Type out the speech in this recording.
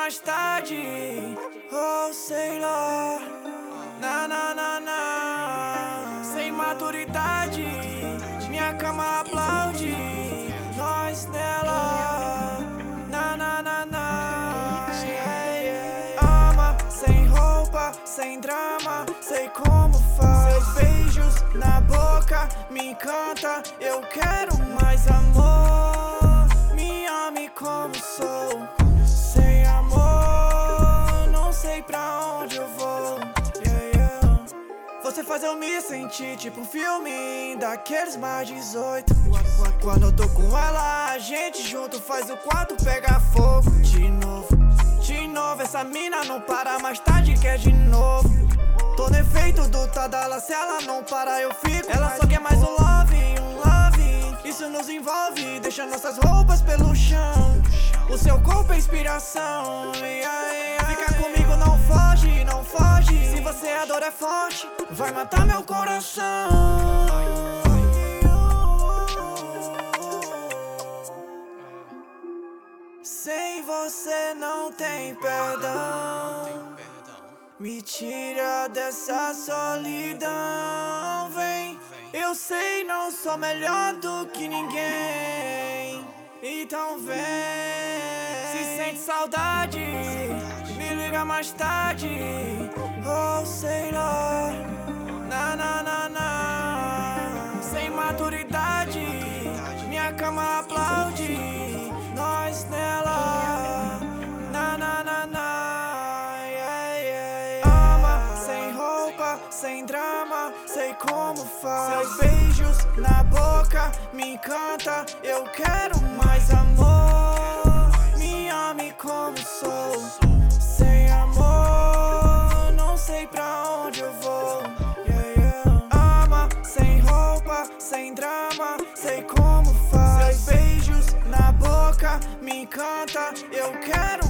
mais tarde, ou sei lá, sem maturidade, minha cama aplaude, nós nela, ama, sem roupa, sem drama, sei como faz. Seus beijos na boca me encanta, eu quero mais amor. Me ame como sou, sem amor, não sei pra onde eu vou. Você faz eu me sentir tipo um filme daqueles mais 18. Quando eu tô com ela, a gente junto faz o quarto pegar fogo. De novo, essa mina não para, mais tarde quer de novo. Tô no efeito do Tadala, se ela não para eu fico. Ela só quer mais um love, isso nos envolve, deixa nossas roupas pelo chão. O seu corpo é inspiração, fica comigo, não foge, não foge. Se você a dor é forte, vai matar meu coração. Sem você não tem perdão. Me tira dessa solidão, vem. Eu sei, não sou melhor do que ninguém, então vem. Se sente saudade, me liga mais tarde, ou sei lá, sem maturidade, minha cama aplaude, nós nela, ama, sem roupa, sem drama, sei como faz. Seus beijos na boca me encanta, eu quero mais amor. Me ame como sou, sem amor, não sei pra onde eu vou. Ama, sem roupa, sem drama, sei como faz. Seus beijos na boca me encanta, eu quero